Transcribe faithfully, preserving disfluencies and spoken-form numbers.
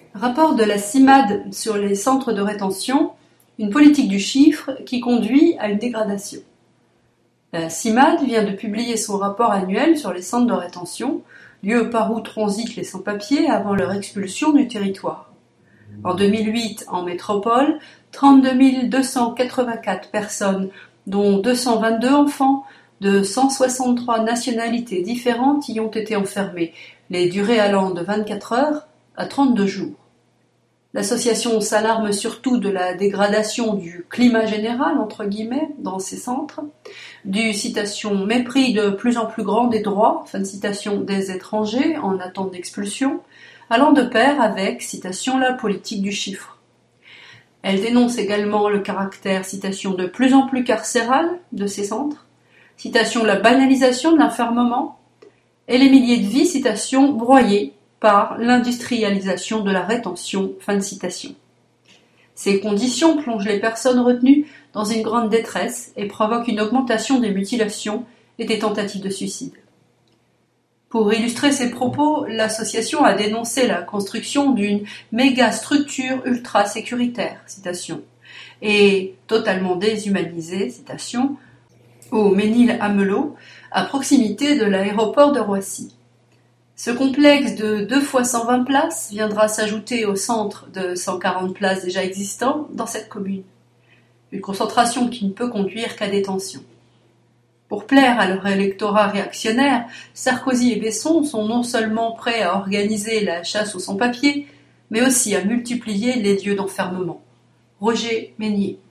Rapport de la CIMAD sur les centres de rétention, une politique du chiffre qui conduit à une dégradation. La CIMAD vient de publier son rapport annuel sur les centres de rétention, lieux par où transitent les sans-papiers avant leur expulsion du territoire. En deux mille huit, en métropole, trente-deux mille deux cent quatre-vingt-quatre personnes, dont deux cent vingt-deux enfants, de cent soixante-trois nationalités différentes y ont été enfermées, les durées allant de vingt-quatre heures à trente-deux jours. L'association s'alarme surtout de la dégradation du climat général, entre guillemets, dans ces centres, du citation mépris de plus en plus grand des droits, fin de citation des étrangers en attente d'expulsion, allant de pair avec, citation, la politique du chiffre. Elle dénonce également le caractère, citation, de plus en plus carcéral de ces centres, citation, la banalisation de l'enfermement, et les milliers de vies, citation, broyées par l'industrialisation de la rétention, fin de citation. Ces conditions plongent les personnes retenues dans une grande détresse et provoquent une augmentation des mutilations et des tentatives de suicide. Pour illustrer ces propos, l'association a dénoncé la construction d'une méga structure ultra sécuritaire, citation, et totalement déshumanisée, citation, au Ménil-Amelot, à proximité de l'aéroport de Roissy. Ce complexe de deux fois cent vingt places viendra s'ajouter au centre de cent quarante places déjà existants dans cette commune. Une concentration qui ne peut conduire qu'à des tensions. Pour plaire à leur électorat réactionnaire, Sarkozy et Besson sont non seulement prêts à organiser la chasse aux sans-papiers, mais aussi à multiplier les lieux d'enfermement. Roger Meignier.